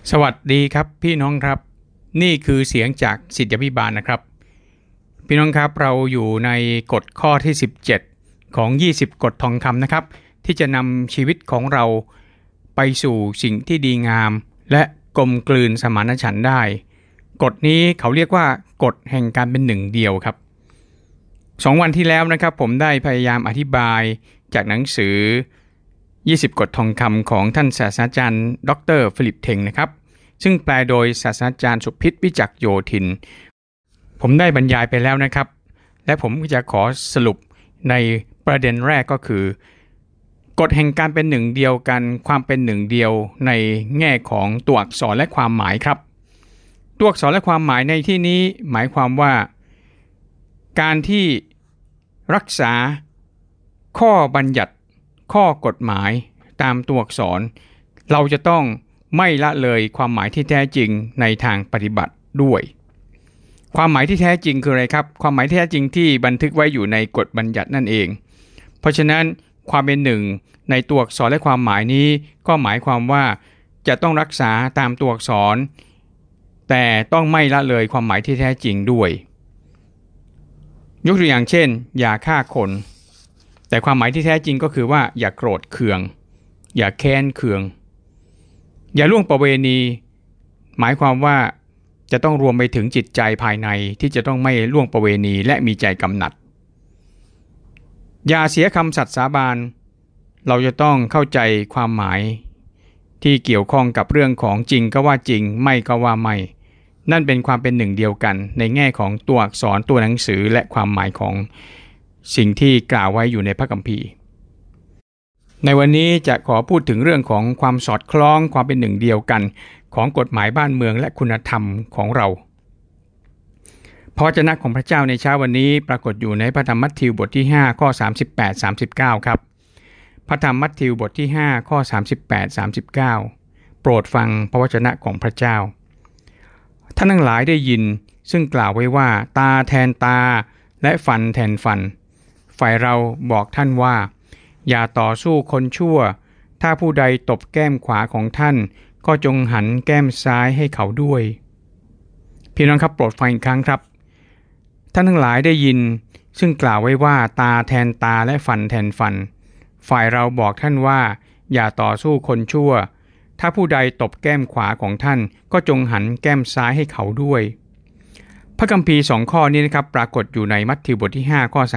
สวัสดีครับพี่น้องครับนี่คือเสียงจากศิษยาภิบาลนะครับพี่น้องครับเราอยู่ในกฎข้อที่17ของ20กฎทองคำนะครับที่จะนำชีวิตของเราไปสู่สิ่งที่ดีงามและกลมกลืนสมานฉันท์ได้กฎนี้เขาเรียกว่ากฎแห่งการเป็นหนึ่งเดียวครับ2 วันที่แล้วนะครับผมได้พยายามอธิบายจากหนังสือ20กฎทองคำของท่านศาสตราจารย์ดร.ฟิลิปเทงนะครับซึ่งแปลโดยศาสตราจารย์สุพิษวิจักรโยธินผมได้บรรยายไปแล้วนะครับและผมจะขอสรุปในประเด็นแรกก็คือกฎแห่งการเป็นหนึ่งเดียวกันความเป็นหนึ่งเดียวในแง่ของตัวอักษรและความหมายครับตัวอักษรและความหมายในที่นี้หมายความว่าการที่รักษาข้อบัญญัติข้อกฎหมายตามตัวอักษรเราจะต้องไม่ละเลยความหมายที่แท้จริงในทางปฏิบัติด้วยความหมายที่แท้จริงคืออะไรครับความหมายที่แท้จริงที่บันทึกไว้อยู่ในกฎบัญญัตินั่นเองเพราะฉะนั้นความเป็นหนึ่งในตัวอักษรและความหมายนี้ก็หมายความว่าจะต้องรักษาตามตัวอักษรแต่ต้องไม่ละเลยความหมายที่แท้จริงด้วยยกตัวอย่างเช่นอย่าฆ่าคนแต่ความหมายที่แท้จริงก็คือว่าอย่าโกรธเคืองอย่าแค้นเคืองอย่าล่วงประเวณีหมายความว่าจะต้องรวมไปถึงจิตใจภายในที่จะต้องไม่ล่วงประเวณีและมีใจกำหนัดอย่าเสียคำสัตย์สาบานเราจะต้องเข้าใจความหมายที่เกี่ยวข้องกับเรื่องของจริงก็ว่าจริงไม่ก็ว่าไม่นั่นเป็นความเป็นหนึ่งเดียวกันในแง่ของตัวอักษรตัวหนังสือและความหมายของสิ่งที่กล่าวไว้อยู่ในพระคัมภีร์ในวันนี้จะขอพูดถึงเรื่องของความสอดคล้องความเป็นหนึ่งเดียวกันของกฎหมายบ้านเมืองและคุณธรรมของเราพระวจนะของพระเจ้าในเช้าวันนี้ปรากฏอยู่ในพระธรรมมัทธิวบทที่5ข้อ38-39ครับพระธรรมมัทธิวบทที่5ข้อ38-39โปรดฟังพระวจนะของพระเจ้าท่านทั้งหลายได้ยินซึ่งกล่าวไว้ว่าตาแทนตาและฟันแทนฟันฝ่ายเราบอกท่านว่าอย่าต่อสู้คนชั่วถ้าผู้ใดตบแก้มขวาของท่านก็จงหันแก้มซ้ายให้เขาด้วยพี่น้องครับโปรดฟังอีกครั้งครับท่านทั้งหลายได้ยินซึ่งกล่าวไว้ว่าตาแทนตาและฟันแทนฟันฝ่ายเราบอกท่านว่าอย่าต่อสู้คนชั่วถ้าผู้ใดตบแก้มขวาของท่านก็จงหันแก้มซ้ายให้เขาด้วยพระคัมภีร์2ข้อนี้นะครับปรากฏอยู่ในมัทธิวบทที่5ข้อ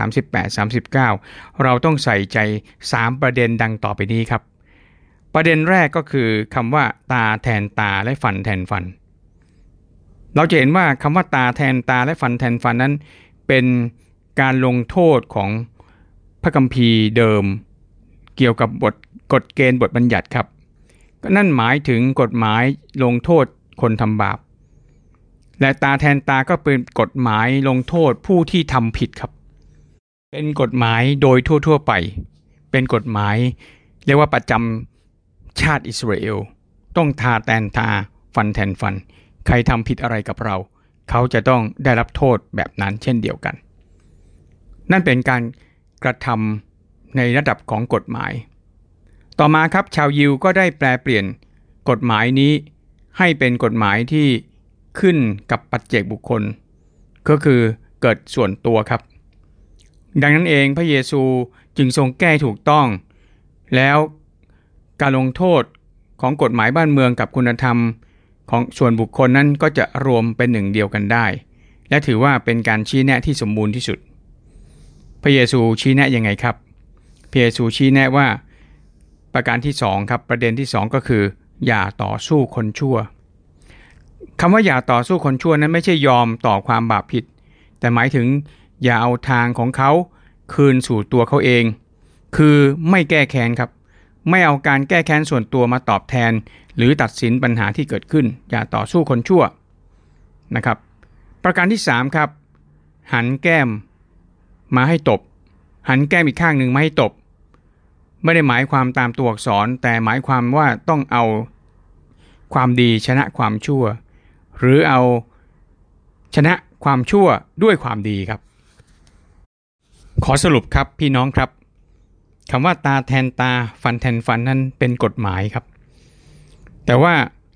38-39เราต้องใส่ใจ3ประเด็นดังต่อไปนี้ครับประเด็นแรกก็คือคำว่าตาแทนตาและฟันแทนฟันเราจะเห็นว่าคำว่าตาแทนตาและฟันแทนฟันนั้นเป็นการลงโทษของพระคัมภีร์เดิมเกี่ยวกับบทกฎเกณฑ์บทบัญญัติครับนั่นหมายถึงกฎหมายลงโทษคนทำบาปและตาแทนตาก็เป็นกฎหมายลงโทษผู้ที่ทำผิดครับเป็นกฎหมายโดยทั่วๆไปเป็นกฎหมายเรียกว่าประจำชาติอิสราเอลต้องตาแทนตาฟันแทนฟันใครทำผิดอะไรกับเราเขาจะต้องได้รับโทษแบบนั้นเช่นเดียวกันนั่นเป็นการกระทำในระดับของกฎหมายต่อมาครับชาวยิวก็ได้แปลเปลี่ยนกฎหมายนี้ให้เป็นกฎหมายที่ขึ้นกับปัจเจกบุคคลก็คือเกิดส่วนตัวครับดังนั้นเองพระเยซูจึงทรงแก้ถูกต้องแล้วการลงโทษของกฎหมายบ้านเมืองกับคุณธรรมของส่วนบุคคลนั้นก็จะรวมเป็นหนึ่งเดียวกันได้และถือว่าเป็นการชี้แนะที่สมบูรณ์ที่สุดพระเยซูชี้แนะยังไงครับพระเยซูชี้แนะว่าประการที่2ครับประเด็นที่2ก็คืออย่าต่อสู้คนชั่วคำว่าอย่าต่อสู้คนชั่วนั้นไม่ใช่ยอมต่อความบาปผิดแต่หมายถึงอย่าเอาทางของเขาคืนสู่ตัวเขาเองคือไม่แก้แค้นครับไม่เอาการแก้แค้นส่วนตัวมาตอบแทนหรือตัดสินปัญหาที่เกิดขึ้นอย่าต่อสู้คนชั่วนะครับประการที่3ครับหันแก้มมาให้ตบหันแก้มอีกข้างหนึ่งมาให้ตบไม่ได้หมายความตามตัวอักษรแต่หมายความว่าต้องเอาความดีชนะความชั่วหรือเอาชนะความชั่วด้วยความดีครับขอสรุปครับพี่น้องครับคำว่าตาแทนตาฟันแทนฟันนั้นเป็นกฎหมายครับแต่ว่า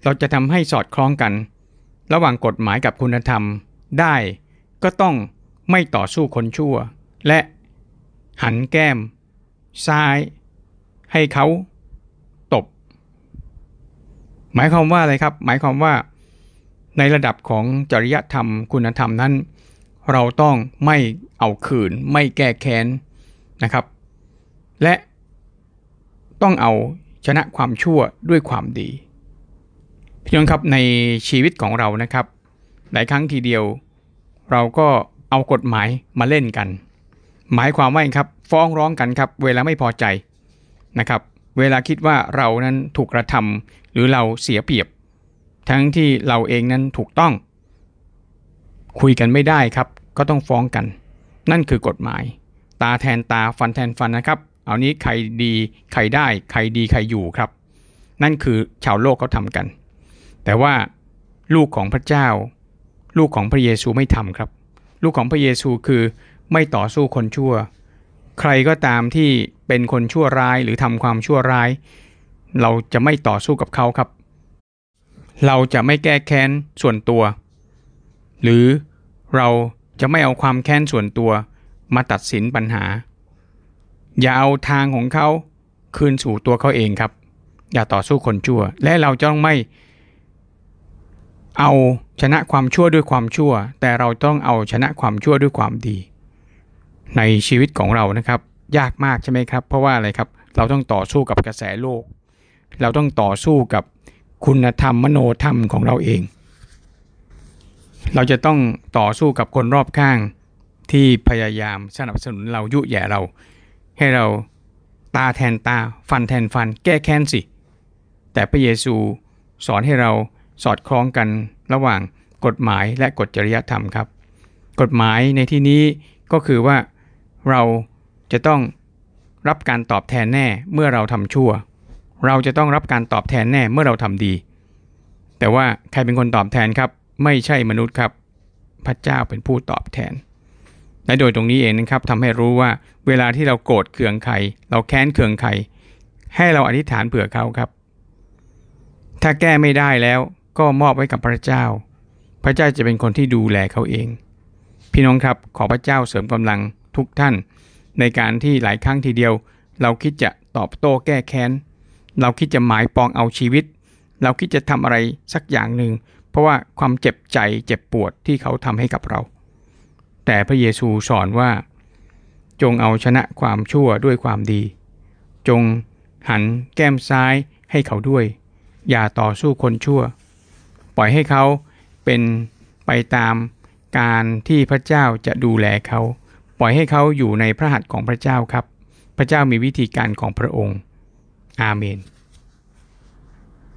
เราจะทำให้สอดคล้องกันระหว่างกฎหมายกับคุณธรรมได้ก็ต้องไม่ต่อสู้คนชั่วและหันแก้มซ้ายให้เขาตบหมายความว่าอะไรครับหมายความว่าในระดับของจริยธรรมคุณธรรมนั้นเราต้องไม่เอาคืนไม่แก้แค้นนะครับและต้องเอาชนะความชั่วด้วยความดีพี่น้องครับในชีวิตของเรานะครับหลายครั้งทีเดียวเราก็เอากฎหมายมาเล่นกันหมายความว่าครับฟ้องร้องกันครับเวลาไม่พอใจนะครับเวลาคิดว่าเรานั้นถูกกระทำหรือเราเสียเปรียบทั้งที่เราเองนั้นถูกต้องคุยกันไม่ได้ครับก็ต้องฟ้องกันนั่นคือกฎหมายตาแทนตาฟันแทนฟันนะครับเอานี้ใครดีใครได้ใครดีใครอยู่ครับนั่นคือชาวโลกเขาทำกันแต่ว่าลูกของพระเจ้าลูกของพระเยซูไม่ทำครับลูกของพระเยซูคือไม่ต่อสู้คนชั่วใครก็ตามที่เป็นคนชั่วร้ายหรือทำความชั่วร้ายเราจะไม่ต่อสู้กับเขาครับเราจะไม่แก้แค้นส่วนตัวหรือเราจะไม่เอาความแค้นส่วนตัวมาตัดสินปัญหาอย่าเอาทางของเขาคืนสู่ตัวเขาเองครับอย่าต่อสู้คนชั่วและเราจะต้องไม่เอาชนะความชั่วด้วยความชั่วแต่เราต้องเอาชนะความชั่วด้วยความดีในชีวิตของเรานะครับยากมากใช่ไหมครับเพราะว่าอะไรครับเราต้องต่อสู้กับกระแสโลกเราต้องต่อสู้กับคุณธรรมมโนธรรมของเราเองเราจะต้องต่อสู้กับคนรอบข้างที่พยายามสนับสนุนเรายุแย่เราให้เราตาแทนตาฟันแทนฟันแก้แค้นสิแต่พระเยซูสอนให้เราสอดคล้องกันระหว่างกฎหมายและกฎจริยธรรมครับกฎหมายในที่นี้ก็คือว่าเราจะต้องรับการตอบแทนแน่เมื่อเราทำชั่วเราจะต้องรับการตอบแทนแน่เมื่อเราทำดีแต่ว่าใครเป็นคนตอบแทนครับไม่ใช่มนุษย์ครับพระเจ้าเป็นผู้ตอบแทนและโดยตรงนี้เองนะครับทำให้รู้ว่าเวลาที่เราโกรธเคืองใครเราแค้นเคืองใครให้เราอธิษฐานเผื่อเขาครับถ้าแก้ไม่ได้แล้วก็มอบไว้กับพระเจ้าพระเจ้าจะเป็นคนที่ดูแลเขาเองพี่น้องครับขอพระเจ้าเสริมกำลังทุกท่านในการที่หลายครั้งทีเดียวเราคิดจะตอบโต้แก้แค้นเราคิดจะหมายปองเอาชีวิตเราคิดจะทำอะไรสักอย่างหนึ่งเพราะว่าความเจ็บใจเจ็บปวดที่เขาทำให้กับเราแต่พระเยซูสอนว่าจงเอาชนะความชั่วด้วยความดีจงหันแก้มซ้ายให้เขาด้วยอย่าต่อสู้คนชั่วปล่อยให้เขาเป็นไปตามการที่พระเจ้าจะดูแลเขาปล่อยให้เขาอยู่ในพระหัตถ์ของพระเจ้าครับพระเจ้ามีวิธีการของพระองค์อาเมน